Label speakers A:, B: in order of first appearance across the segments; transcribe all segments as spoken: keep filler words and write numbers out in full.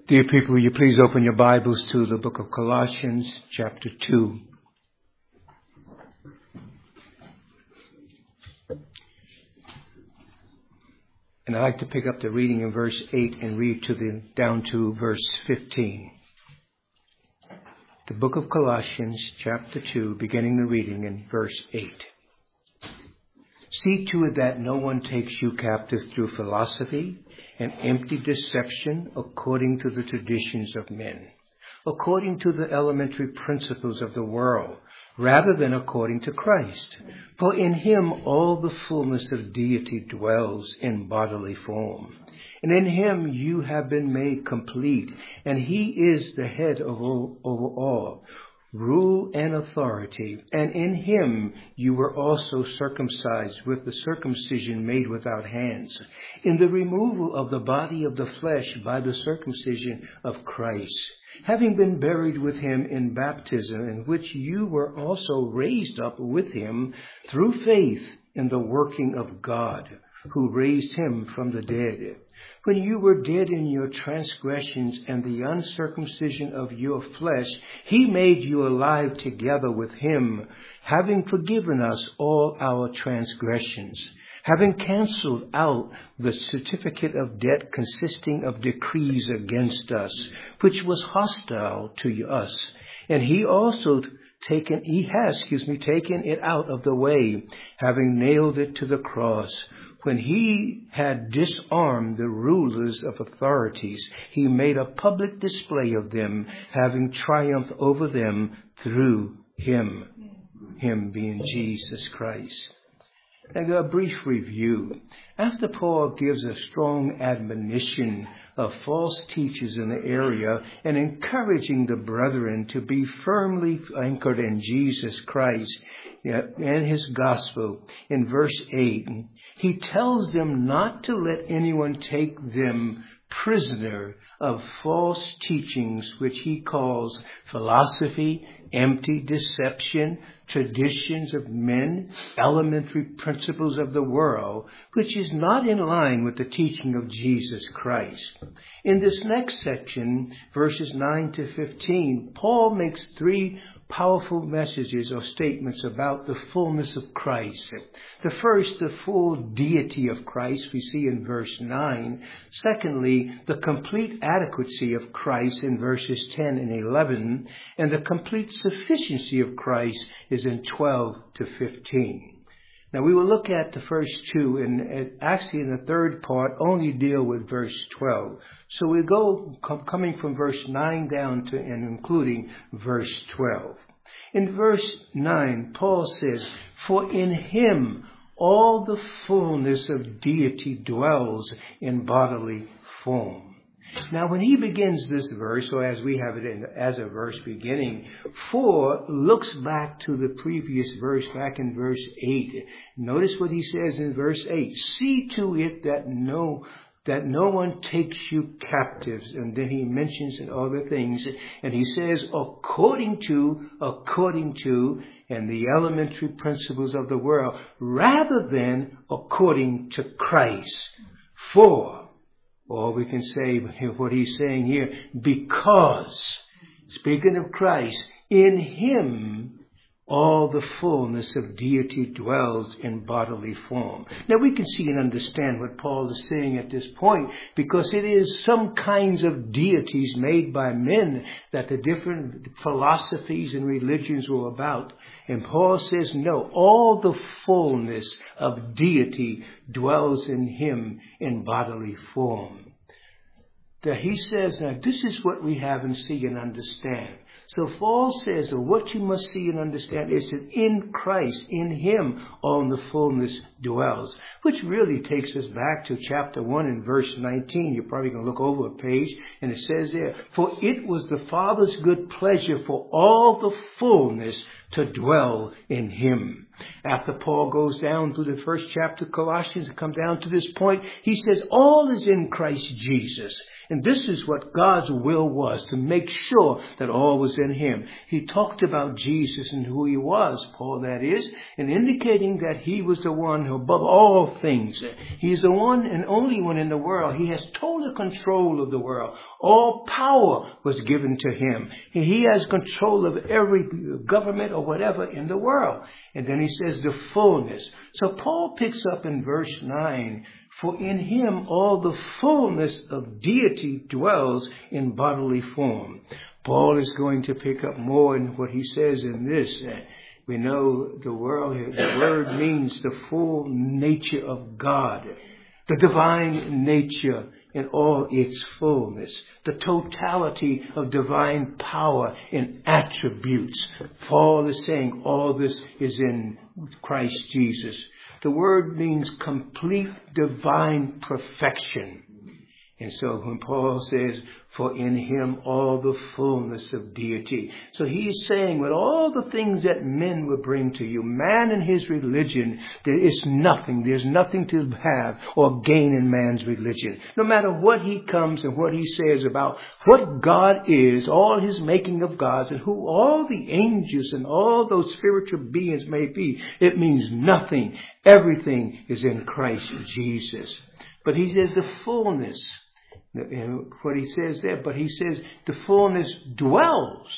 A: Dear people, will you please open your Bibles to the book of Colossians, chapter two. And I'd like to pick up the reading in verse eight and read to the down to verse fifteen. The book of Colossians, chapter two, beginning the reading in verse eight. See to it that no one takes you captive through philosophy and empty deception according to the traditions of men, according to the elementary principles of the world, rather than according to Christ. For in him all the fullness of deity dwells in bodily form. And in him you have been made complete, and he is the head of all, over all, rule and authority. And in him you were also circumcised with the circumcision made without hands, in the removal of the body of the flesh by the circumcision of Christ, having been buried with him in baptism, in which you were also raised up with him through faith in the working of God, who raised him from the dead. When you were dead in your transgressions and the uncircumcision of your flesh, he made you alive together with him, having forgiven us all our transgressions, having canceled out the certificate of debt consisting of decrees against us, which was hostile to us. And he also taken, he has, excuse me, taken it out of the way, having nailed it to the cross. When he had disarmed the rulers of authorities, he made a public display of them, having triumphed over them through him, him being Jesus Christ. And a brief review. After Paul gives a strong admonition of false teachers in the area and encouraging the brethren to be firmly anchored in Jesus Christ and his gospel, in verse eight, he tells them not to let anyone take them prisoner of false teachings, which he calls philosophy, empty deception, traditions of men, elementary principles of the world, which is not in line with the teaching of Jesus Christ. In this next section, verses nine to fifteen, Paul makes three powerful messages or statements about the fullness of Christ. The first, the full deity of Christ, we see in verse nine. Secondly, the complete adequacy of Christ in verses ten and eleven. And the complete sufficiency of Christ is in twelve to fifteen. Now we will look at the first two, and actually in the third part only deal with verse twelve. So we go com- coming from verse nine down to and including verse twelve. In verse nine, Paul says, "For in him all the fullness of deity dwells in bodily form." Now, when he begins this verse, or as we have it in, as a verse beginning, four looks back to the previous verse, back in verse eight. Notice what he says in verse eight. See to it that no that no one takes you captives. And then he mentions other things. And he says, according to, according to, and the elementary principles of the world, rather than according to Christ. For, or we can say what he's saying here, because, speaking of Christ, in him all the fullness of deity dwells in bodily form. Now we can see and understand what Paul is saying at this point, because it is some kinds of deities made by men that the different philosophies and religions were about. And Paul says, no, all the fullness of deity dwells in him in bodily form. That he says, now this is what we have and see and understand. So Paul says that what you must see and understand is that in Christ, in him, all the fullness dwells. Which really takes us back to chapter one and verse nineteen. You're probably going to look over a page and it says there, for it was the Father's good pleasure for all the fullness to dwell in him. After Paul goes down through the first chapter of Colossians and come down to this point, he says all is in Christ Jesus. And this is what God's will was, to make sure that all was in him. He talked about Jesus and who he was, Paul that is, and indicating that he was the one who above all things. He is the one and only one in the world. He has total control of the world. All power was given to him. He has control of every government or whatever in the world. And then he says the fullness. So Paul picks up in verse nine, for in him all the fullness of deity dwells in bodily form. Paul is going to pick up more in what he says in this. We know the world, the word means the full nature of God, the divine nature in all its fullness, the totality of divine power and attributes. Paul is saying all this is in Christ Jesus. The word means complete divine perfection. And so when Paul says, for in him all the fullness of deity. So he's saying with all the things that men will bring to you, man and his religion, there is nothing. There's nothing to have or gain in man's religion. No matter what he comes and what he says about what God is, all his making of gods and who all the angels and all those spiritual beings may be, it means nothing. Everything is in Christ Jesus. But he says the fullness. What he says there, but he says the fullness dwells.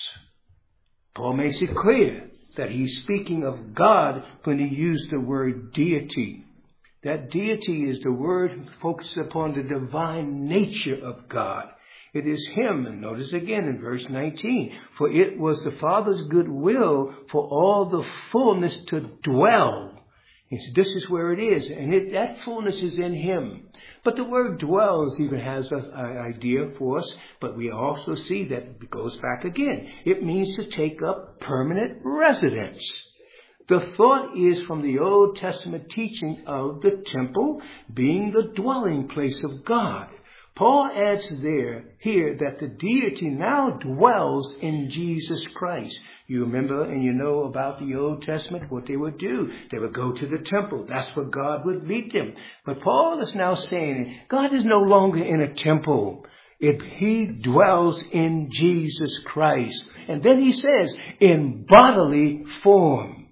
A: Paul makes it clear that he's speaking of God when he used the word deity. That deity is the word focused upon the divine nature of God. It is him, and notice again in verse nineteen, for it was the Father's good will for all the fullness to dwell. And so this is where it is, and it, that fullness is in him. But the word dwells even has an idea for us, but we also see that it goes back again. It means to take up permanent residence. The thought is from the Old Testament teaching of the temple being the dwelling place of God. Paul adds there, here, that the deity now dwells in Jesus Christ. You remember and you know about the Old Testament, what they would do. They would go to the temple. That's where God would meet them. But Paul is now saying, God is no longer in a temple. If he dwells in Jesus Christ. And then he says, in bodily form.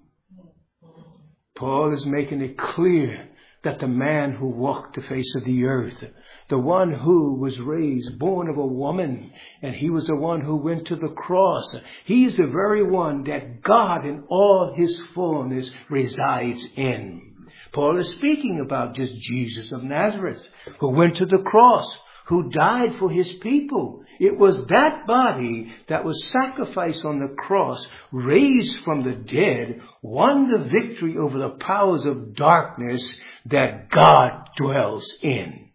A: Paul is making it clear that the man who walked the face of the earth, the one who was raised, born of a woman, and he was the one who went to the cross. He's the very one that God in all his fullness resides in. Paul is speaking about just Jesus of Nazareth, who went to the cross, who died for his people. It was that body that was sacrificed on the cross, raised from the dead, won the victory over the powers of darkness that God dwells in.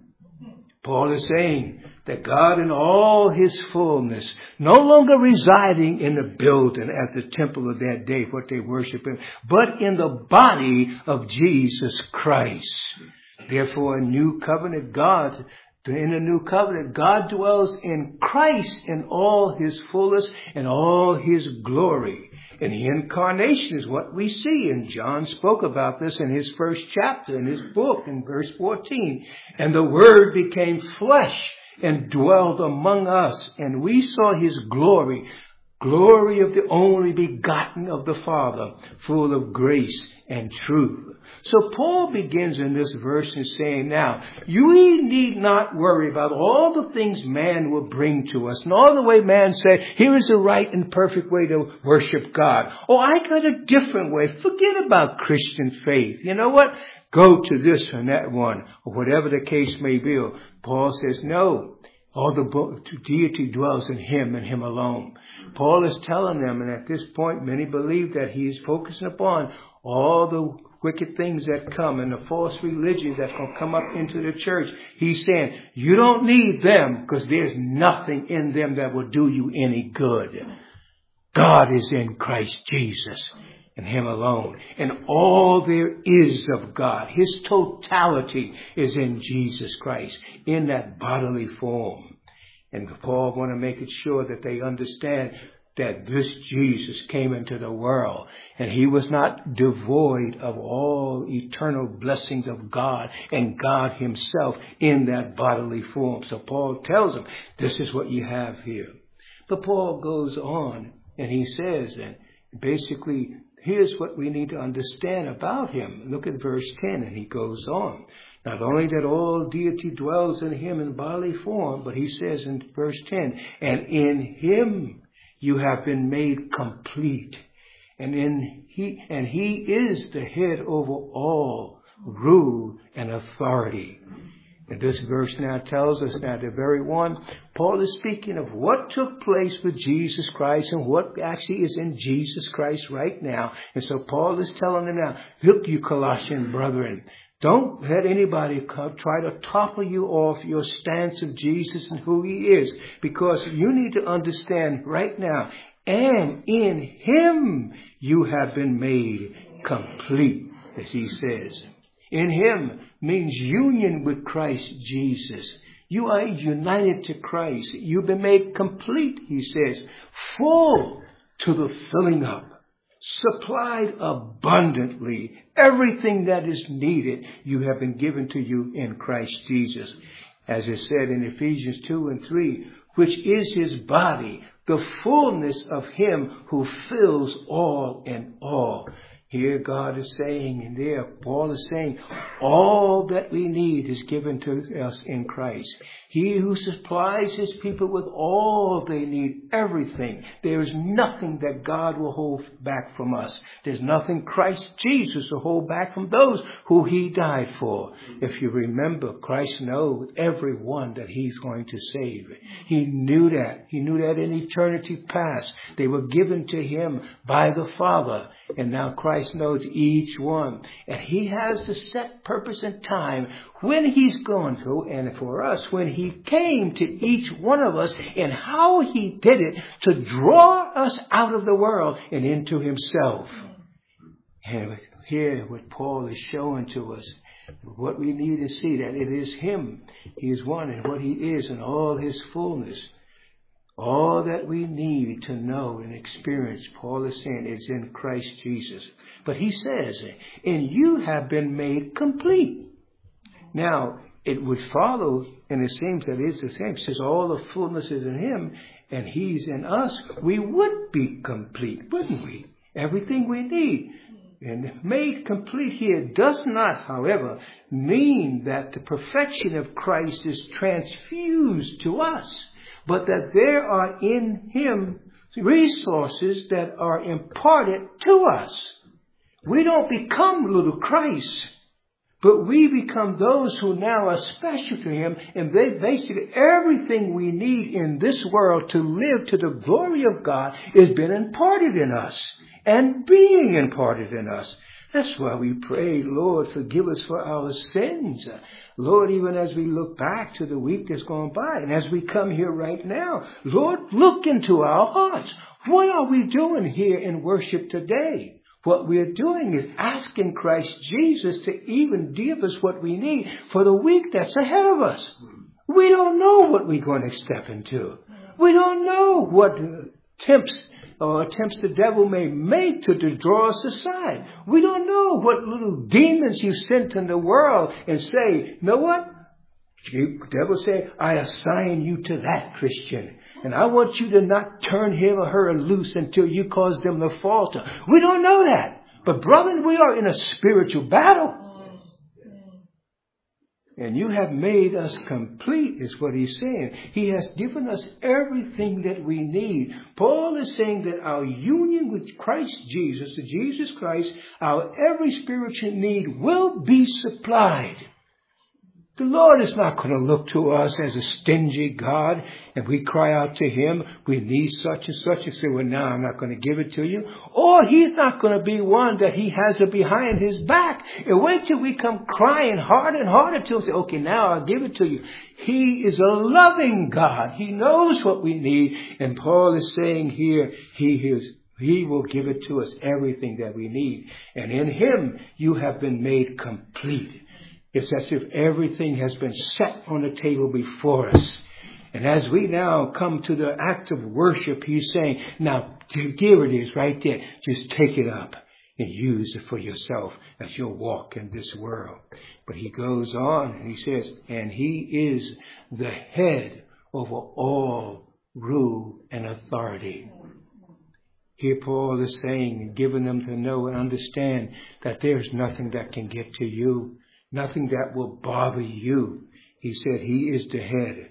A: Paul is saying that God in all his fullness, no longer residing in the building as the temple of that day, what they worship him, but in the body of Jesus Christ. Therefore, a new covenant God In the new covenant, God dwells in Christ in all his fullness and all his glory. And the incarnation is what we see. And John spoke about this in his first chapter in his book in verse fourteen. And the Word became flesh and dwelled among us. And we saw his glory, glory of the only begotten of the Father, full of grace and truth. So Paul begins in this verse in saying, now, you need not worry about all the things man will bring to us and all the way man said, here is the right and perfect way to worship God. Oh, I got a different way. Forget about Christian faith. You know what? Go to this and that one, or whatever the case may be. Paul says, no. All the deity dwells in him and him alone. Paul is telling them, and at this point many believe that he is focusing upon all the wicked things that come and the false religion that's going to come up into the church. He's saying, you don't need them because there's nothing in them that will do you any good. God is in Christ Jesus and him alone. And all there is of God, his totality is in Jesus Christ in that bodily form. And Paul want to make it sure that they understand that this Jesus came into the world, and he was not devoid of all eternal blessings of God and God himself in that bodily form. So Paul tells them, this is what you have here. But Paul goes on and he says, and basically, here's what we need to understand about him. Look at verse ten, and he goes on. Not only that all deity dwells in him in bodily form, but he says in verse ten, and in him you have been made complete. And in he and he is the head over all rule and authority. And this verse now tells us that the very one, Paul is speaking of what took place with Jesus Christ and what actually is in Jesus Christ right now. And so Paul is telling them now, look, you Colossian brethren, don't let anybody try to topple you off your stance of Jesus and who he is, because you need to understand right now, and in him you have been made complete, as he says. In him means union with Christ Jesus. You are united to Christ. You've been made complete, he says, full to the filling up. Supplied abundantly. Everything that is needed, you have been given to you in Christ Jesus. As it said in Ephesians two and three, which is his body, the fullness of him who fills all in all. Here God is saying, and there Paul is saying, all that we need is given to us in Christ. He who supplies his people with all they need, everything. There is nothing that God will hold back from us. There's nothing Christ Jesus will hold back from those who he died for. If you remember, Christ knows everyone that he's going to save. He knew that. He knew that in eternity past. They were given to him by the Father. And now Christ knows each one. And he has the set purpose and time when he's going to, and for us, when he came to each one of us and how he did it to draw us out of the world and into himself. And here what Paul is showing to us, what we need to see, that it is him. He is one and what he is in all his fullness. All that we need to know and experience, Paul is saying, is in Christ Jesus. But he says, and you have been made complete. Now, it would follow, and it seems that it's the same. It says all the fullness is in him, and he's in us. We would be complete, wouldn't we? Everything we need. And made complete here does not, however, mean that the perfection of Christ is transfused to us, but that there are in him resources that are imparted to us. We don't become little Christ, but we become those who now are special to him, and they basically everything we need in this world to live to the glory of God is been imparted in us and being imparted in us. That's why we pray, Lord, forgive us for our sins. Lord, even as we look back to the week that's gone by, and as we come here right now, Lord, look into our hearts. What are we doing here in worship today? What we are doing is asking Christ Jesus to even give us what we need for the week that's ahead of us. We don't know what we're going to step into. We don't know what attempts or attempts the devil may make to, to draw us aside. We don't know what little demons you sent in the world and say, you know what? The devil say, I assign you to that Christian. And I want you to not turn him or her loose until you cause them to falter. We don't know that. But brethren, we are in a spiritual battle. And you have made us complete, is what he's saying. He has given us everything that we need. Paul is saying that our union with Christ Jesus, to Jesus Christ, our every spiritual need will be supplied. The Lord is not going to look to us as a stingy God, and we cry out to him, we need such and such, and say, well, now I'm not going to give it to you. Or he's not going to be one that he has it behind his back. And wait till we come crying harder and harder to him, say, okay, now I'll give it to you. He is a loving God. He knows what we need. And Paul is saying here, he is He will give it to us, everything that we need. And in him, you have been made complete. It's as if everything has been set on the table before us. And as we now come to the act of worship, he's saying, now, here it is right there. Just take it up and use it for yourself as you walk in this world. But he goes on and he says, and he is the head over all rule and authority. Here Paul is saying and giving them to know and understand that there's nothing that can get to you, nothing that will bother you. He said he is the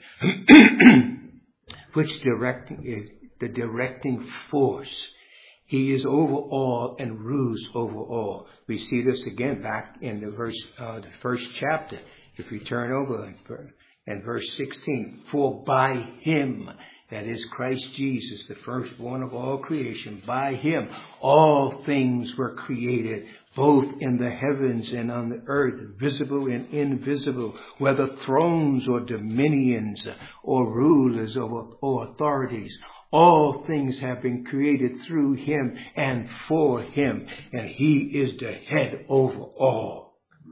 A: head, which directing is the directing force. He is over all and rules over all. We see this again back in the verse, uh, the first chapter. If we turn over in verse sixteen, for by him, that is Christ Jesus, the firstborn of all creation, by him all things were created, both in the heavens and on the earth, visible and invisible, whether thrones or dominions or rulers or, or authorities. All things have been created through him and for him, and he is the head over all.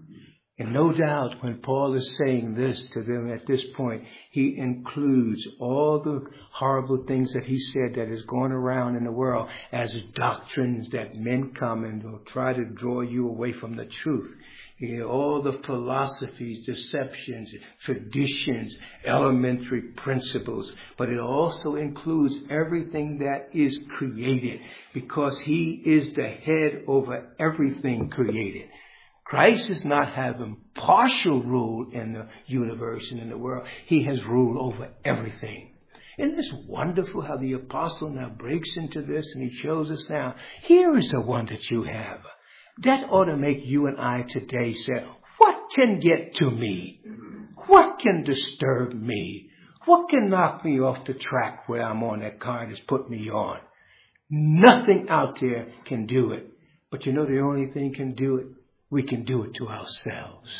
A: And no doubt when Paul is saying this to them at this point, he includes all the horrible things that he said that is going around in the world as doctrines that men come and will try to draw you away from the truth. You know, all the philosophies, deceptions, traditions, elementary principles. But it also includes everything that is created, because he is the head over everything created. Christ is not having partial rule in the universe and in the world. He has rule over everything. Isn't this wonderful how the apostle now breaks into this and he shows us now, here is the one that you have. That ought to make you and I today say, what can get to me? What can disturb me? What can knock me off the track where I'm on that car that's put me on? Nothing out there can do it. But you know the only thing can do it? We can do it to ourselves.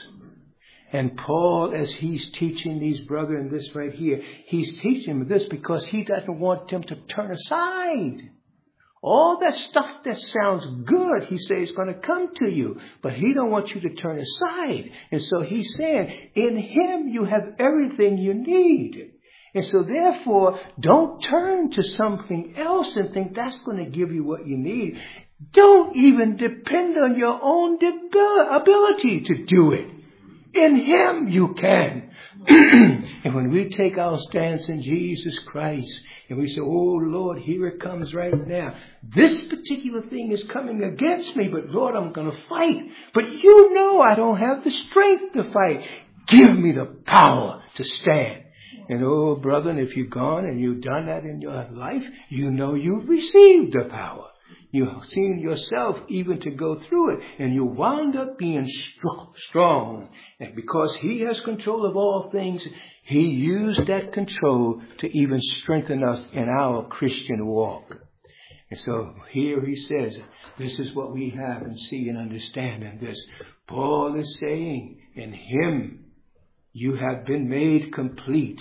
A: And Paul, as he's teaching these brethren this right here, he's teaching them this because he doesn't want them to turn aside. All that stuff that sounds good, he says, is going to come to you. But he don't want you to turn aside. And so he's saying, in him you have everything you need. And so therefore, don't turn to something else and think that's going to give you what you need. Don't even depend on your own ability to do it. In him you can. And when we take our stance in Jesus Christ and we say, oh Lord, here it comes right now. This particular thing is coming against me, but Lord, I'm going to fight. But you know I don't have the strength to fight. Give me the power to stand. And oh brother, if you've gone and you've done that in your life, you know you've received the power. You've seen yourself even to go through it. And you wound up being strong. And because he has control of all things, he used that control to even strengthen us in our Christian walk. And so here he says, this is what we have and see and understand in this. Paul is saying, in him you have been made complete.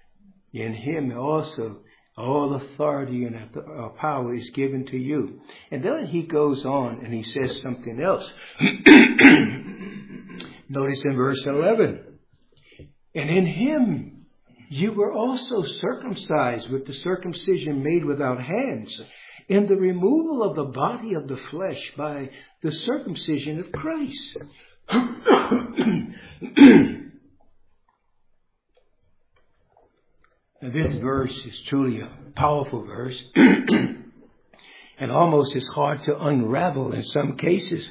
A: In him also all authority and power is given to you. And then he goes on and he says something else. Notice in verse eleven. And in him you were also circumcised with the circumcision made without hands, in the removal of the body of the flesh by the circumcision of Christ. Now, this verse is truly a powerful verse and almost is hard to unravel in some cases.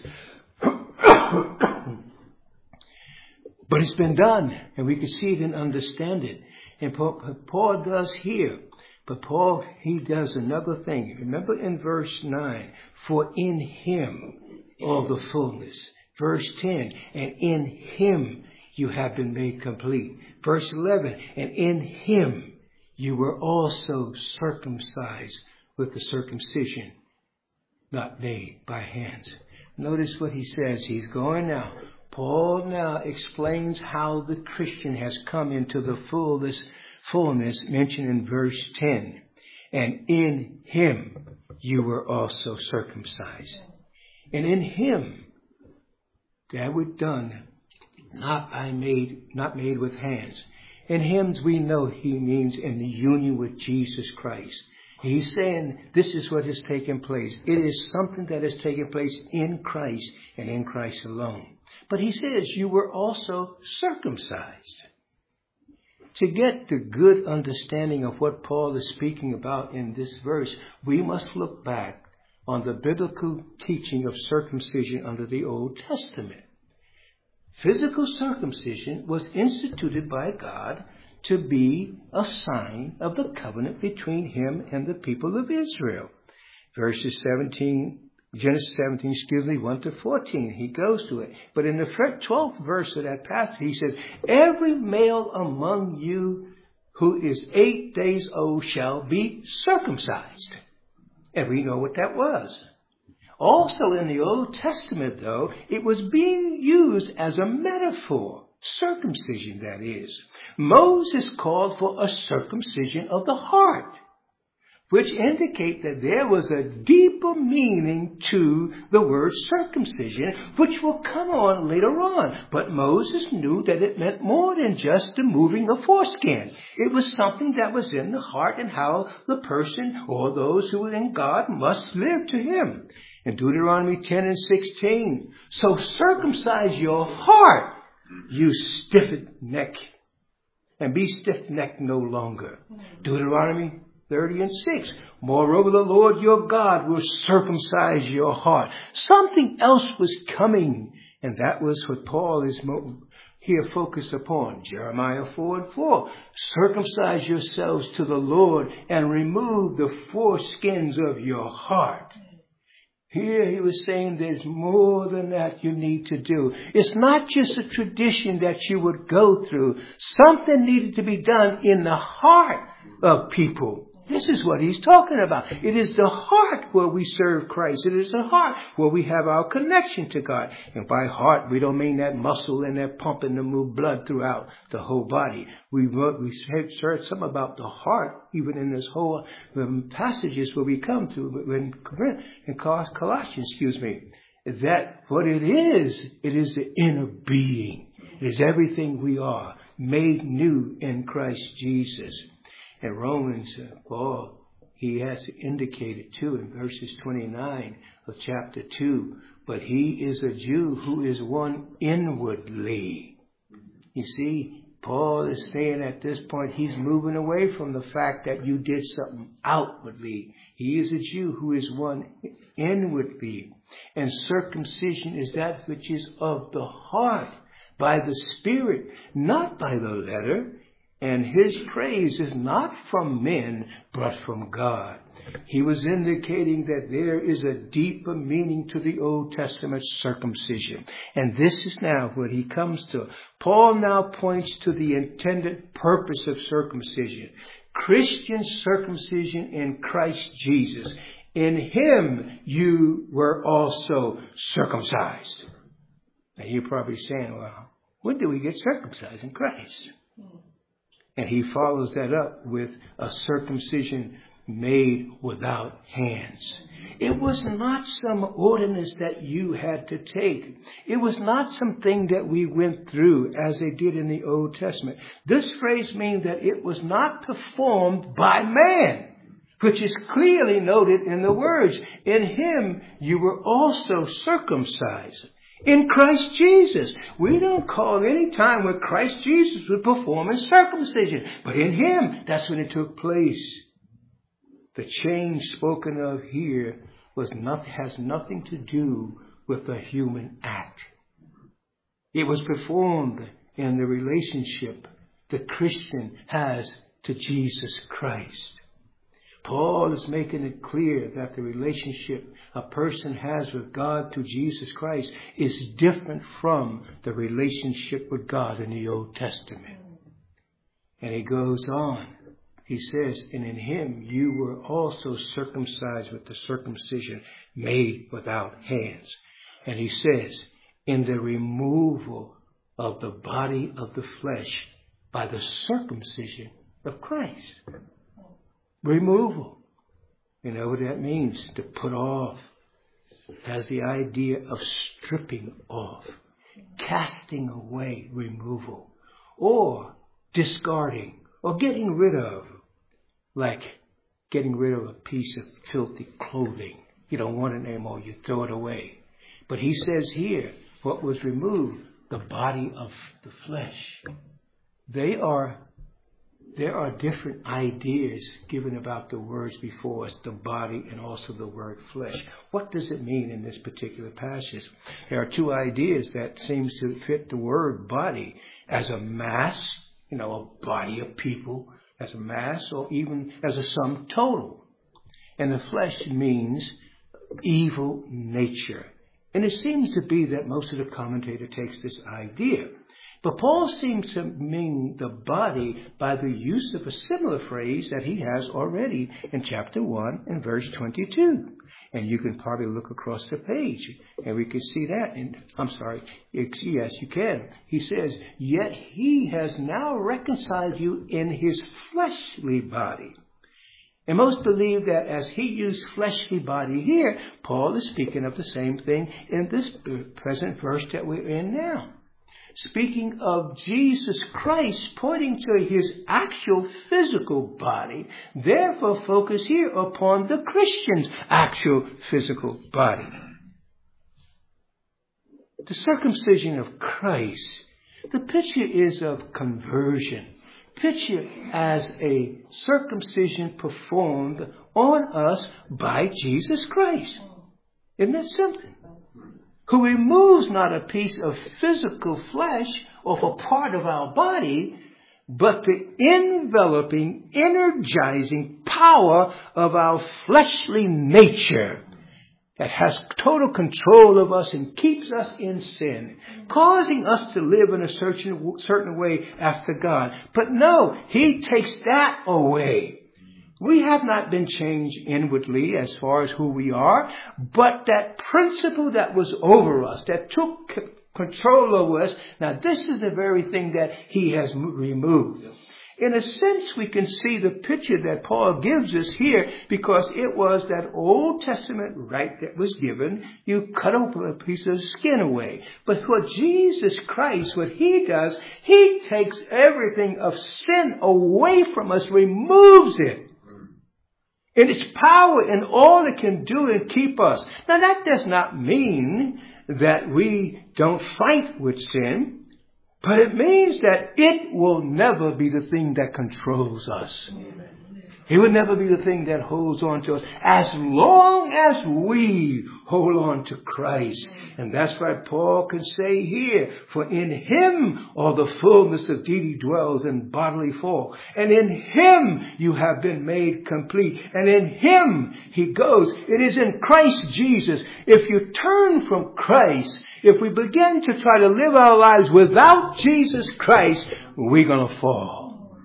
A: But it's been done and we can see it and understand it. And Paul does here. But Paul, he does another thing. Remember in verse nine, for in him all the fullness. Verse ten, and in him you have been made complete. Verse eleven, and in him you were also circumcised with the circumcision not made by hands. Notice what he says. He's going now. Paul now explains how the Christian has come into the fullness, fullness mentioned in verse ten. And in him you were also circumcised. And in him that was done not by made, not made with hands. In him we know he means in the union with Jesus Christ. He's saying this is what has taken place. It is something that has taken place in Christ and in Christ alone. But he says you were also circumcised. To get the good understanding of what Paul is speaking about in this verse, we must look back on the biblical teaching of circumcision under the Old Testament. Physical circumcision was instituted by God to be a sign of the covenant between him and the people of Israel. Verses seventeen, Genesis seventeen, excuse me, one to fourteen, he goes to it. But in the twelfth verse of that passage, he says, every male among you who is eight days old shall be circumcised. And we know what that was. Also in the Old Testament, though, it was being used as a metaphor. Circumcision, that is. Moses called for a circumcision of the heart, which indicate that there was a deeper meaning to the word circumcision, which will come on later on. But Moses knew that it meant more than just the moving of foreskin. It was something that was in the heart and how the person or those who are in God must live to him. In Deuteronomy ten and sixteen, so circumcise your heart, you stiff-necked, and be stiff-necked no longer. Deuteronomy thirty and six. Moreover, the Lord your God will circumcise your heart. Something else was coming, and that was what Paul is here focused upon. Jeremiah four and four. Circumcise yourselves to the Lord and remove the foreskins of your heart. Here he was saying there's more than that you need to do. It's not just a tradition that you would go through. Something needed to be done in the heart of people. This is what he's talking about. It is the heart where we serve Christ. It is the heart where we have our connection to God. And by heart, we don't mean that muscle and that pumping to move blood throughout the whole body. We we heard some about the heart, even in this whole um, passages where we come to in, in Colossians, excuse me. That what it is, it is the inner being. It is everything we are, made new in Christ Jesus. In Romans, uh, Paul, he has indicated too in verses twenty-nine of chapter two, but he is a Jew who is one inwardly. You see, Paul is saying at this point, he's moving away from the fact that you did something outwardly. He is a Jew who is one inwardly. And circumcision is that which is of the heart, by the Spirit, not by the letter. And his praise is not from men, but from God. He was indicating that there is a deeper meaning to the Old Testament circumcision. And this is now what he comes to. Paul now points to the intended purpose of circumcision. Christian circumcision in Christ Jesus. In him you were also circumcised. Now you're probably saying, well, when do we get circumcised in Christ? And he follows that up with a circumcision made without hands. It was not some ordinance that you had to take. It was not something that we went through as they did in the Old Testament. This phrase means that it was not performed by man, which is clearly noted in the words, in him you were also circumcised. In Christ Jesus. We don't call any time when Christ Jesus was performing circumcision. But in him, that's when it took place. The change spoken of here was not, has nothing to do with a human act. It was performed in the relationship the Christian has to Jesus Christ. Paul is making it clear that the relationship a person has with God through Jesus Christ is different from the relationship with God in the Old Testament. And he goes on. He says, and in him you were also circumcised with the circumcision made without hands. And he says, in the removal of the body of the flesh by the circumcision of Christ. Removal. You know what that means? To put off. It has the idea of stripping off, casting away, removal, or discarding or getting rid of, like getting rid of a piece of filthy clothing. You don't want it anymore, you throw it away. But he says here, what was removed? The body of the flesh. They are, there are different ideas given about the words before us, the body and also the word flesh. What does it mean in this particular passage? There are two ideas that seems to fit the word body as a mass, you know, a body of people, as a mass, or even as a sum total. And the flesh means evil nature. And it seems to be that most of the commentator takes this idea. But Paul seems to mean the body by the use of a similar phrase that he has already in chapter one and verse twenty-two. And you can probably look across the page and we can see that. And I'm sorry, yes, you can. He says, yet he has now reconciled you in his fleshly body. And most believe that as he used fleshly body here, Paul is speaking of the same thing in this present verse that we're in now. Speaking of Jesus Christ pointing to his actual physical body, therefore focus here upon the Christian's actual physical body. The circumcision of Christ, the picture is of conversion. Picture as a circumcision performed on us by Jesus Christ. Isn't that something? Who removes not a piece of physical flesh or a part of our body, but the enveloping, energizing power of our fleshly nature that has total control of us and keeps us in sin, causing us to live in a certain, certain way after God. But no, he takes that away. We have not been changed inwardly as far as who we are, but that principle that was over us, that took c- control over us, now this is the very thing that he has m- removed. In a sense, we can see the picture that Paul gives us here because it was that Old Testament rite that was given. You cut open a piece of skin away. But for Jesus Christ, what he does, he takes everything of sin away from us, removes it. And its power and all it can do and keep us. Now that does not mean that we don't fight with sin. But it means that it will never be the thing that controls us. It will never be the thing that holds on to us as long as we hold on to Christ. And that's why Paul can say here, for in him all the fullness of deity dwells in bodily form. And in him you have been made complete. And in him he goes. It is in Christ Jesus. If you turn from Christ, if we begin to try to live our lives without Jesus Christ, we're going to fall.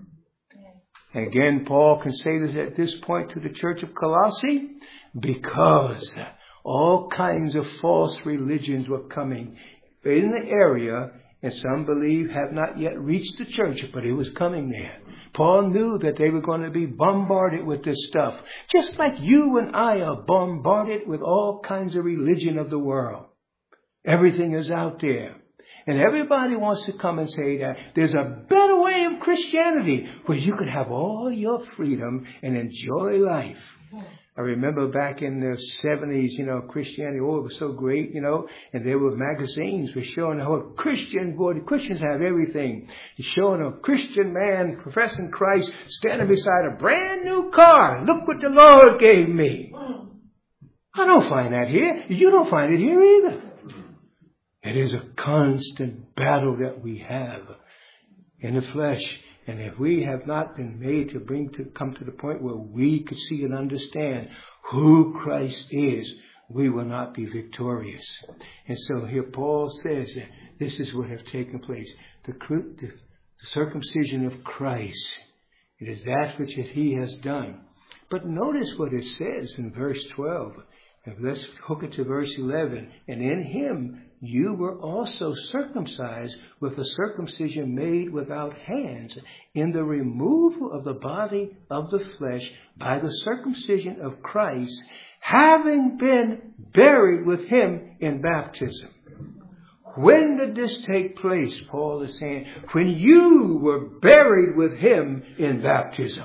A: Again, Paul can say this at this point to the church of Colossae because all kinds of false religions were coming in the area, and some believe have not yet reached the church, but it was coming there. Paul knew that they were going to be bombarded with this stuff, just like you and I are bombarded with all kinds of religion of the world. Everything is out there. And everybody wants to come and say that there's a better way of Christianity where you can have all your freedom and enjoy life. I remember back in the seventies, you know, Christianity, oh, it was so great, you know, and there were magazines were showing how Christian, boy, the Christians have everything. You're showing a Christian man professing Christ standing beside a brand new car. Look what the Lord gave me. I don't find that here. You don't find it here either. It is a constant battle that we have in the flesh. And if we have not been made to bring to come to the point where we could see and understand who Christ is, we will not be victorious. And so here Paul says that this is what has taken place. The, the, the circumcision of Christ. It is that which he has done. But notice what it says in verse twelve. And let's hook it to verse eleven. And in him you were also circumcised with a circumcision made without hands, in the removal of the body of the flesh by the circumcision of Christ, having been buried with him in baptism. When did this take place? Paul is saying, when you were buried with him in baptism.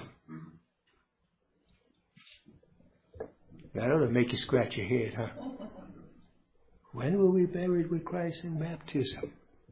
A: That ought to make you scratch your head, huh? When were we buried with Christ in baptism?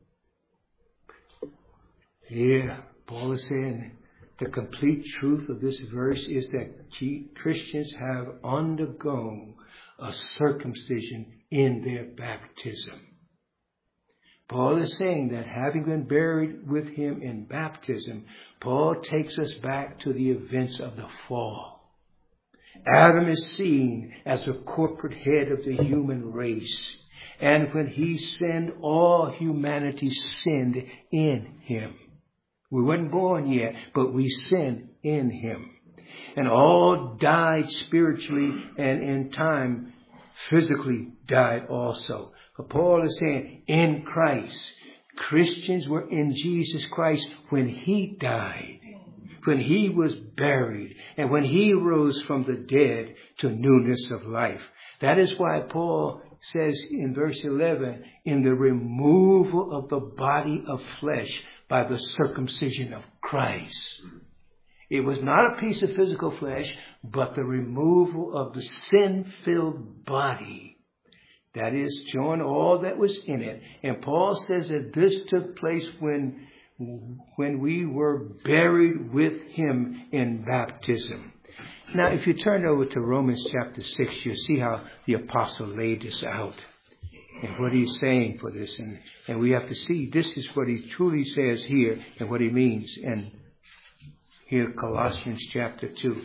A: Yeah, Paul is saying the complete truth of this verse is that Christians have undergone a circumcision in their baptism. Paul is saying that having been buried with him in baptism, Paul takes us back to the events of the fall. Adam is seen as the corporate head of the human race. And when he sinned, all humanity sinned in him. We weren't born yet, but we sinned in him. And all died spiritually, and in time, physically died also. But Paul is saying, in Christ, Christians were in Jesus Christ when he died, when he was buried, and when he rose from the dead to newness of life. That is why Paul says in verse eleven, in the removal of the body of flesh by the circumcision of Christ. It was not a piece of physical flesh, but the removal of the sin-filled body. That is, showing all that was in it. And Paul says that this took place when, when we were buried with him in baptism. Now, if you turn over to Romans chapter six, you'll see how the apostle laid this out and what he's saying for this. And, and we have to see this is what he truly says here and what he means. And here, Colossians chapter two.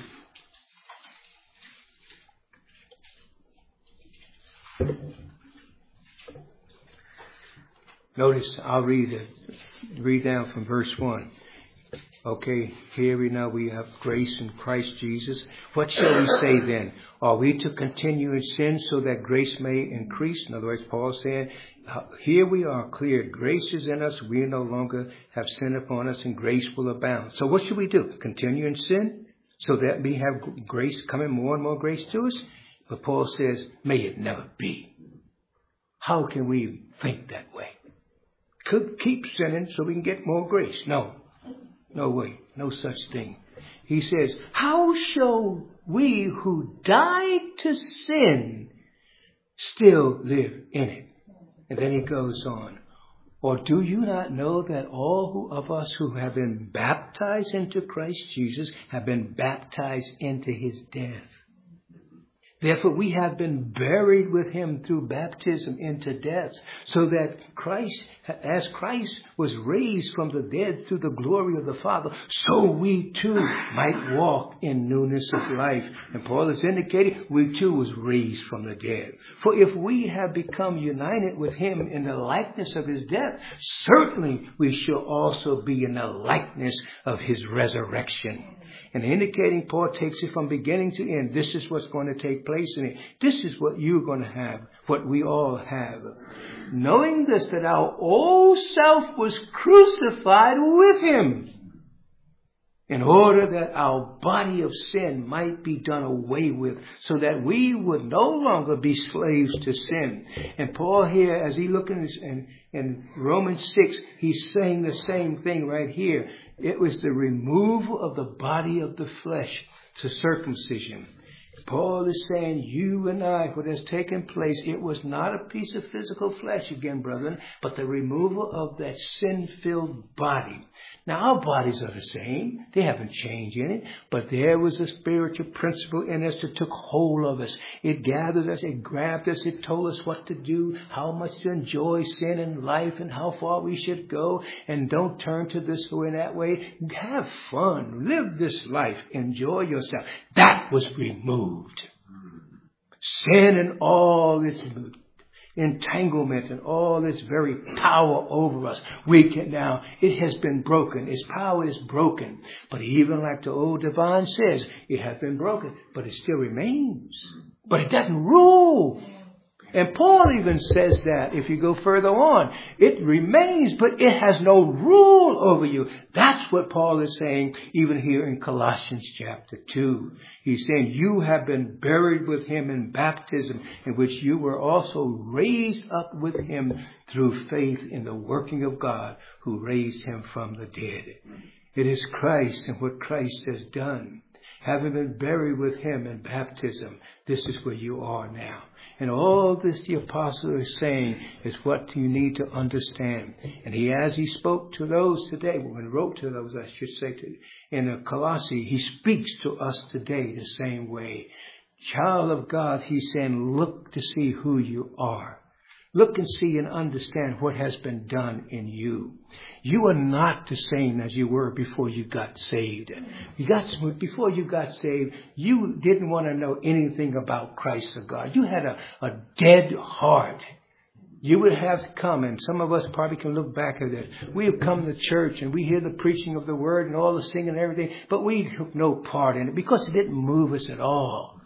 A: Notice, I'll read it, read down from verse one. Okay, here we know we have grace in Christ Jesus. What shall we say then? Are we to continue in sin so that grace may increase? In other words, Paul said, here we are clear. Grace is in us. We no longer have sin upon us, and grace will abound. So what should we do? Continue in sin so that we have grace coming, more and more grace to us? But Paul says, may it never be. How can we think that way? Could keep sinning so we can get more grace. No. No way. No such thing. He says, how shall we who died to sin still live in it? And then he goes on. Or do you not know that all who, of us who have been baptized into Christ Jesus have been baptized into his death? Therefore, we have been buried with him through baptism into death, so that Christ, as Christ was raised from the dead through the glory of the Father, so we too might walk in newness of life. And Paul is indicating we too was raised from the dead. For if we have become united with him in the likeness of his death, certainly we shall also be in the likeness of his resurrection. And indicating, Paul takes it from beginning to end. This is what's going to take place in it. This is what you're going to have, what we all have. Knowing this, that our old self was crucified with him, in order that our body of sin might be done away with, so that we would no longer be slaves to sin. And Paul here, as he look in, in, in Romans six, he's saying the same thing right here. It was the removal of the body of the flesh to circumcision. Paul is saying, you and I, what has taken place, it was not a piece of physical flesh again, brethren, but the removal of that sin-filled body. Now, our bodies are the same. They haven't changed in it, but there was a spiritual principle in us that took hold of us. It gathered us, it grabbed us, it told us what to do, how much to enjoy sin in life, and how far we should go, and don't turn to this way and that way. Have fun. Live this life. Enjoy yourself. That was removed. Sin and all its entanglement and all its very power over us. We can now, it has been broken. Its power is broken. But even like the old divine says, it has been broken, but it still remains. But it doesn't rule. And Paul even says that if you go further on, it remains, but it has no rule over you. That's what Paul is saying even here in Colossians chapter two. He's saying you have been buried with him in baptism, in which you were also raised up with him through faith in the working of God who raised him from the dead. It is Christ and what Christ has done. Having been buried with him in baptism, this is where you are now. And all this the apostle is saying is what you need to understand. And he, as he spoke to those today, when he wrote to those, I should say, to, in Colossae, he speaks to us today the same way. Child of God, he's saying, look to see who you are. Look and see and understand what has been done in you. You are not the same as you were before you got saved. You got before you got saved, you didn't want to know anything about Christ or God. You had a, a dead heart. You would have come, and some of us probably can look back at it. We have come to church and we hear the preaching of the word and all the singing and everything, but we took no part in it because it didn't move us at all.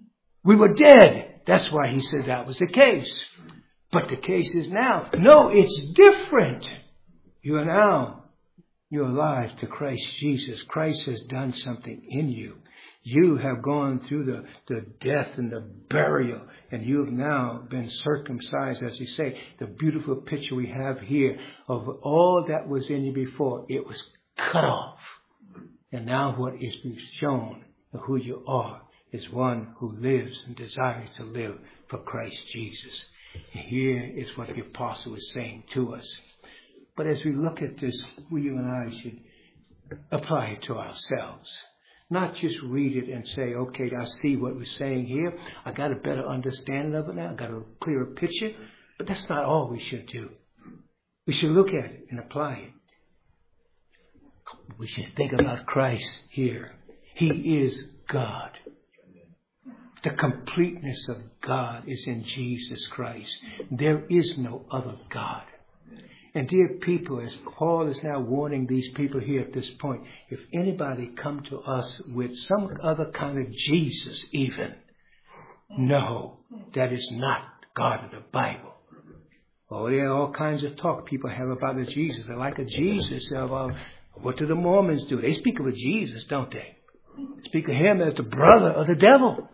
A: We were dead. That's why he said that was the case. But the case is now, no, it's different. You are now, you're alive to Christ Jesus. Christ has done something in you. You have gone through the, the death and the burial, and you have now been circumcised, as you say. The beautiful picture we have here of all that was in you before, it was cut off. And now what is being shown of who you are is one who lives and desires to live for Christ Jesus. Here is what the apostle is saying to us. But as we look at this, we, you and I should apply it to ourselves. Not just read it and say, okay, I see what we're saying here. I got a better understanding of it now. I got a clearer picture. But that's not all we should do. We should look at it and apply it. We should think about Christ here. He is God. The completeness of God is in Jesus Christ. There is no other God. And dear people, as Paul is now warning these people here at this point, if anybody come to us with some other kind of Jesus even, no, that is not God of the Bible. Oh, there are all kinds of talk people have about the Jesus. They like a Jesus. Uh, what do the Mormons do? They speak of a Jesus, don't they? They speak of him as the brother of the devil.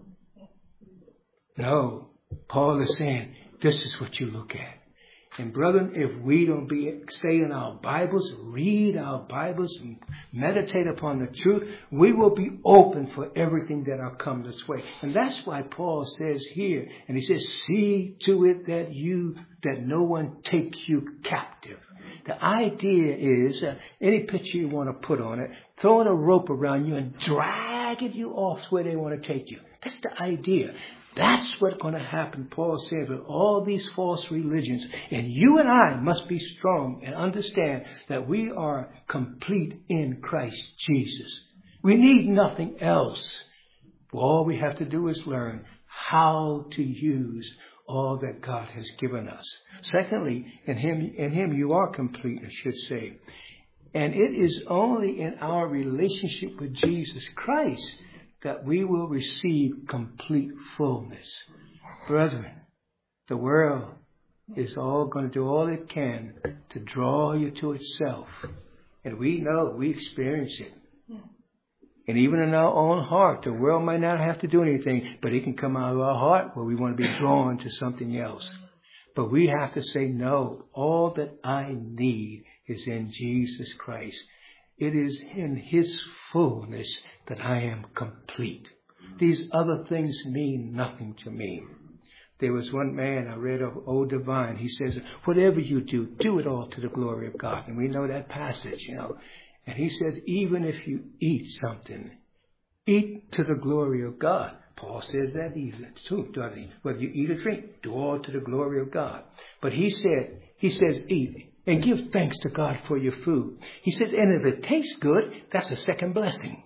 A: No, Paul is saying, this is what you look at. And brethren, if we don't be stay in our Bibles, read our Bibles, and meditate upon the truth, we will be open for everything that will come this way. And that's why Paul says here, and he says, see to it that you, that no one takes you captive. The idea is, uh, any picture you want to put on it, throwing a rope around you and dragging you off where they want to take you. That's the idea. That's what's going to happen, Paul says, with all these false religions. And you and I must be strong and understand that we are complete in Christ Jesus. We need nothing else. All we have to do is learn how to use all that God has given us. Secondly, in Him, in Him you are complete, I should say. And it is only in our relationship with Jesus Christ that we will receive complete fullness. Brethren, the world is all going to do all it can to draw you to itself. And we know, we experience it. And even in our own heart, the world might not have to do anything, but it can come out of our heart where we want to be drawn to something else. But we have to say, no, all that I need is in Jesus Christ. It is in His fullness that I am complete. These other things mean nothing to me. There was one man I read of, Old Divine. He says, whatever you do, do it all to the glory of God. And we know that passage, you know. And he says, even if you eat something, eat to the glory of God. Paul says that even too, doesn't he? Whether you eat or drink, do all to the glory of God. But he said, he says, eat. And give thanks to God for your food. He says, and if it tastes good, that's a second blessing.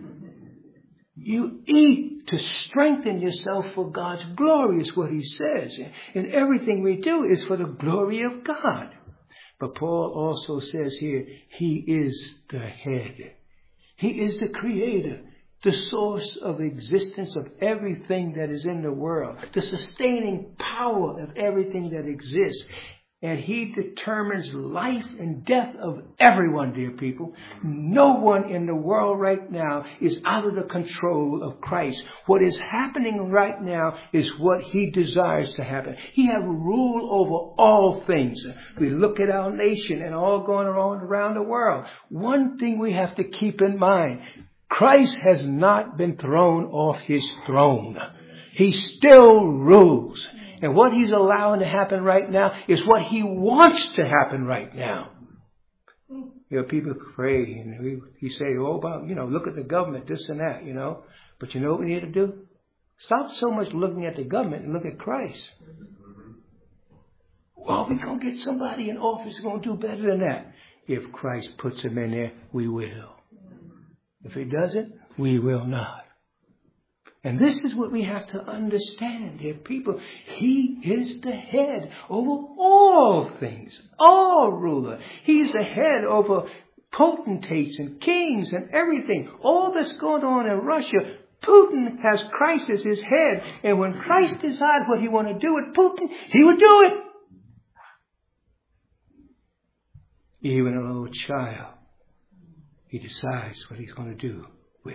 A: You eat to strengthen yourself for God's glory is what he says. And everything we do is for the glory of God. But Paul also says here, he is the head. He is the creator. the source of existence of everything that is in the world, the sustaining power of everything that exists. And he determines life and death of everyone, dear people. No one in the world right now is out of the control of Christ. What is happening right now is what he desires to happen. He has rule over all things. We look at our nation and all going on around the world. One thing we have to keep in mind, Christ has not been thrown off his throne. He still rules. And what he's allowing to happen right now is what he wants to happen right now. You know, people pray and we, he say, oh, about, you know, look at the government, this and that, you know. But you know what we need to do? Stop so much looking at the government and look at Christ. Well, we're going to get somebody in office who's going to do better than that. If Christ puts him in there, we will. If he doesn't, we will not. And this is what we have to understand, dear people. He is the head over all things, all ruler. He's the head over potentates and kings and everything. All that's going on in Russia, Putin has Christ as his head. And when Christ decides what he wants to do with Putin, he would do it. Even a little child, he decides what he's going to do with.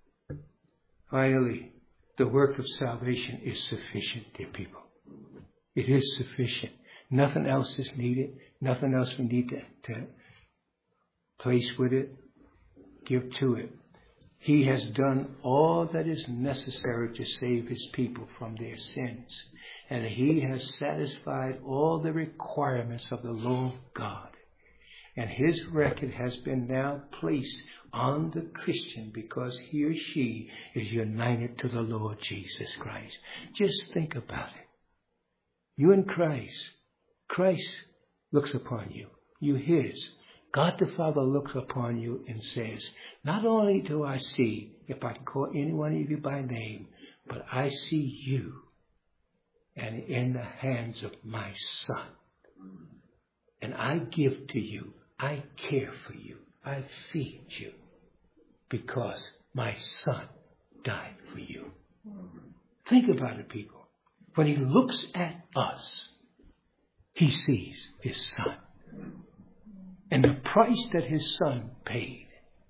A: Finally, the work of salvation is sufficient, dear people. It is sufficient. Nothing else is needed. Nothing else we need to, to place with it, give to it. He has done all that is necessary to save his people from their sins. And he has satisfied all the requirements of the law of God. And his record has been now placed on the Christian because he or she is united to the Lord Jesus Christ. Just think about it. You and Christ. Christ looks upon you. You his. God the Father looks upon you and says, not only do I see, if I can call any one of you by name, but I see you and in the hands of my Son. And I give to you. I care for you. I feed you because my Son died for you. Think about it, people. When he looks at us, he sees his Son and the price that his Son paid.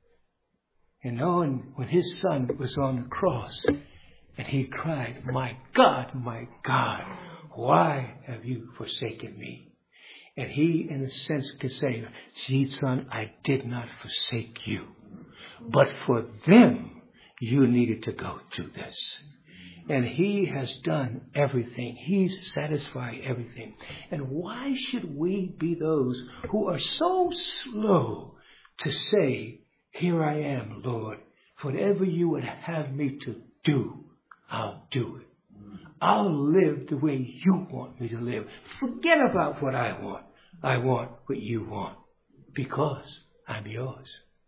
A: And knowing when his Son was on the cross and he cried, my God, my God, why have you forsaken me? And he, in a sense, could say, see, Son, I did not forsake you. But for them, you needed to go through this. And he has done everything. He's satisfied everything. And why should we be those who are so slow to say, here I am, Lord. Whatever you would have me to do, I'll do it. I'll live the way you want me to live. Forget about what I want. I want what you want because I'm yours.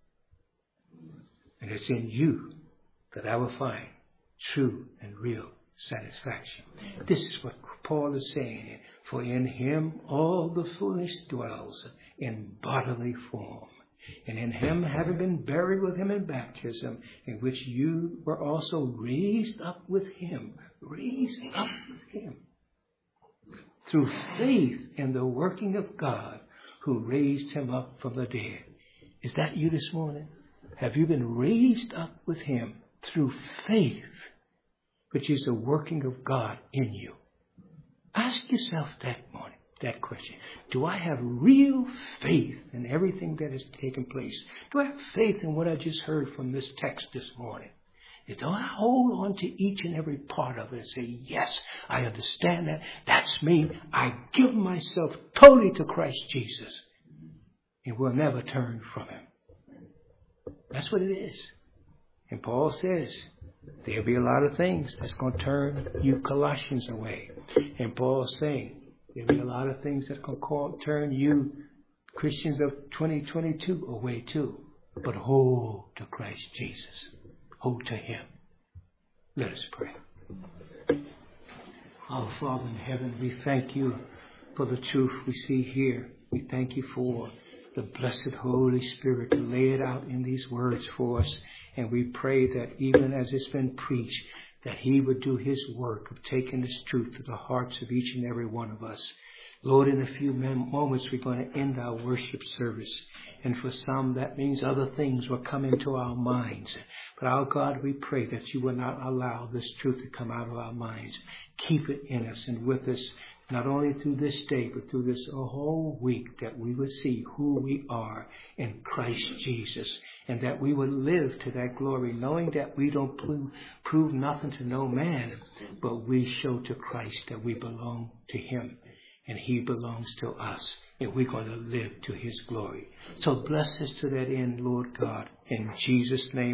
A: And it's in you that I will find true and real satisfaction. This is what Paul is saying. For in him all the fullness dwells in bodily form. And in him, having been buried with him in baptism, in which you were also raised up with him. Raised up with him. Through faith in the working of God who raised him up from the dead. Is that you this morning? Have you been raised up with him through faith, which is the working of God in you? Ask yourself that morning. That question. Do I have real faith in everything that has taken place? Do I have faith in what I just heard from this text this morning? Do I hold on to each and every part of it and say, yes, I understand that. That's me. I give myself totally to Christ Jesus and will never turn from him. That's what it is. And Paul says, there'll be a lot of things that's going to turn you Colossians away. And Paul's saying, there'll be a lot of things that can call, turn you Christians of twenty twenty-two away too. But hold to Christ Jesus. Hold to him. Let us pray. Our Father in heaven, we thank you for the truth we see here. We thank you for the blessed Holy Spirit to lay it out in these words for us. And we pray that even as it's been preached, that He would do His work of taking this truth to the hearts of each and every one of us. Lord, in a few moments we're going to end our worship service. And for some, that means other things will come into our minds. But our God, we pray that You will not allow this truth to come out of our minds. Keep it in us and with us, not only through this day, but through this whole week, that we would see who we are in Christ Jesus, and that we would live to that glory, knowing that we don't prove, prove nothing to no man, but we show to Christ that we belong to Him, and He belongs to us, and we're going to live to His glory. So bless us to that end, Lord God, in Jesus' name.